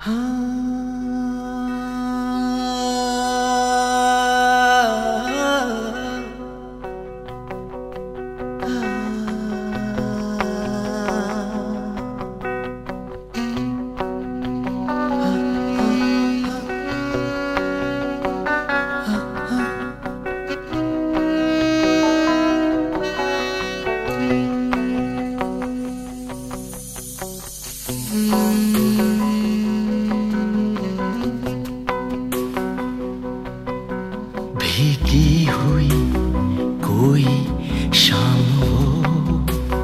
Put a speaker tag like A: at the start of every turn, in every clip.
A: भीगी हुई कोई शाम वो,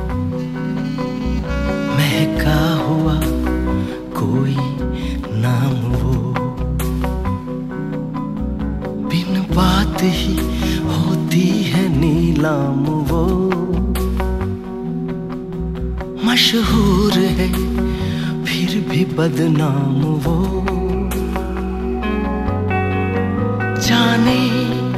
A: महका हुआ कोई नाम वो, बिन बात ही होती है नीलाम वो, मशहूर है फिर भी बदनाम वो, जाने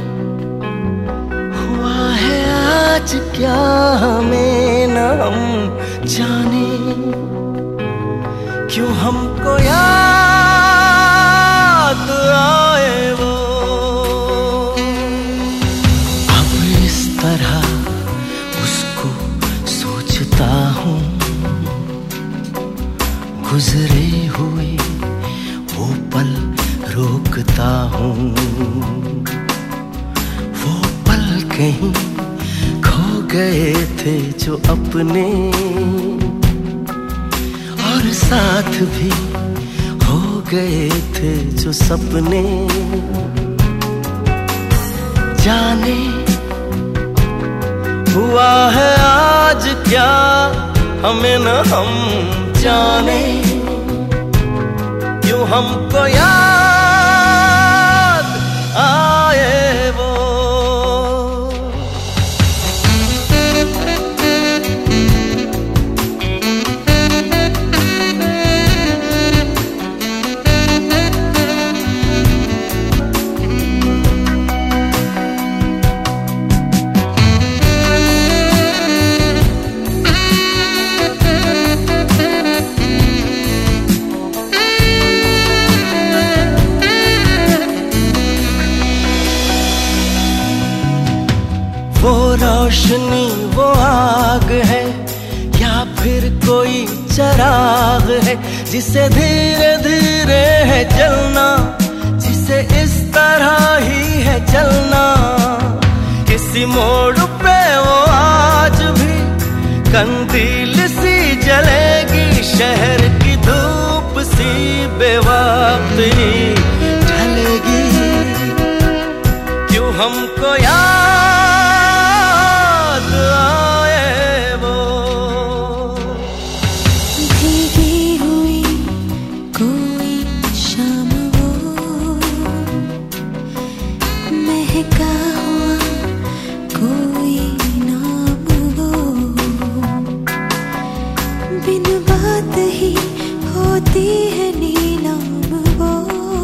A: हुआ है आज क्या हमें न हम जाने, क्यों हमको याद आए वो। अब इस तरह उसको सोचता हूँ, गुजरे हुए वो पल रोकता हूँ, वो पल कहीं खो गए थे जो अपने, और साथ भी हो गए थे जो सपने, जाने हुआ है आज क्या हमें न हम जाने, क्यों हमको याद आए वो। वो रोशनी वो आग है या फिर कोई चराग है, जिसे धीरे धीरे है जलना, जिसे इस तरह ही है चलना, किसी मोड़ पे वो आज भी कंदील सी जलेगी, शहर की धूप सी बेवक्त ढलेगी, क्यों हमको याद आए वो।
B: भीगी हुई कोई शाम वो, महका हुआ कोई नाम वो, बिन बात ही होती है नीलाम वो,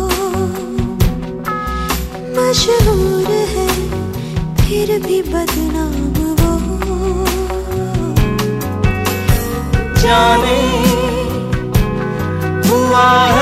B: मशहूर है फिर भी बदनाम वो,
A: जाने हुआ